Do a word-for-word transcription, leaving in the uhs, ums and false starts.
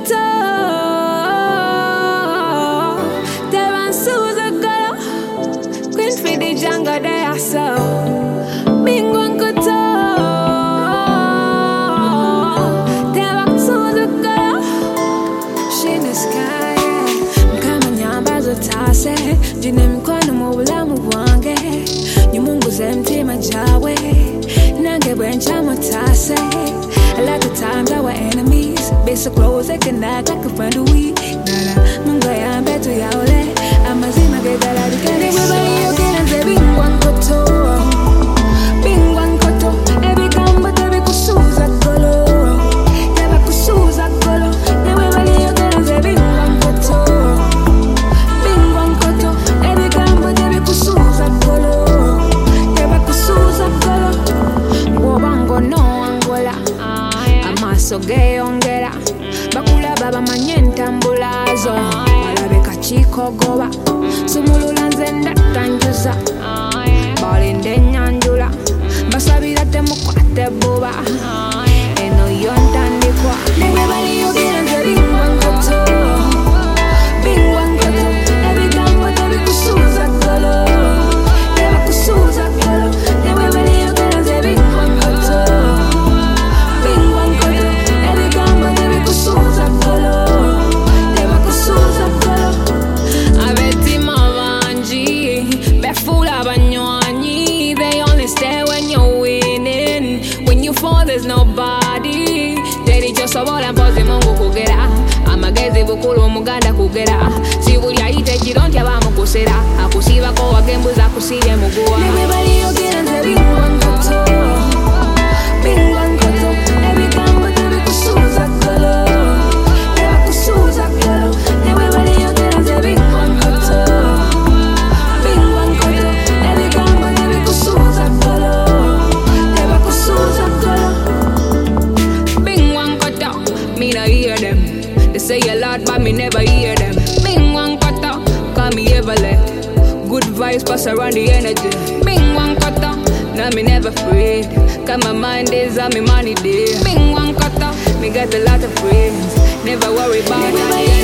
koto Tevan suza galo Queen for the jungle they are so Bingwan koto Tevan suza galo She in the sky Mkama nyamba zotase Jine mkono mubulamu wange Nyumunguze mtima jawe Nange bwencha mutase A lot of times our enemies be so close they can act like a friend of we Nala, mungo ya mbeto ya ole Amazima gegala dukene Everybody you get and say bingwan koto Bingwan koto Every gamba tebe kusuza kolo Teba kusuza kolo Everybody you get and say bingwan koto Bingwan koto Every gamba tebe kusuza kolo Teba kusuza kolo Wobango no angola Amaso geyongera Bakula baba manyenta mbulazo Balabeka chiko goba Sumulula nze ndatanjuza Balinde nyanjula Basabira temukwate buba Eno yontandikwa Everybody yogera nze bingwan koto Bingwan koto Every gamba tebi kusuza kolo Teba kusuza kolo Everybody yogera nze bingwan koto Bingwan koto Every gamba tebi kusuza kolo Teba kusuza kolo Abetima banji Befula banywanyi They only stay when you're winning When you fall there's nobody Teri chosobola mpozi mungu kugera Amagezi bukulu omuganda kugera Sibuli ayite kironti abamu kusera Akusibako wagembuza akusirye muguwa Everybody yogera nze bingwan koto Bingwan koto Every gamba tebi kusuza kolo Teba kusuza kolo Everybody yogera nze bingwan koto Bingwan koto Every gamba tebi kusuza kolo Teba kusuza kolo Bingwan koto Me no hear them They say a lot but me never hear them Bingwan koto Call me Everly Good vibes pass around the energy Bingwan koto Now me never afraid Cause my mind is on me money day Bingwan koto Me got a lot of friends Never worry about it.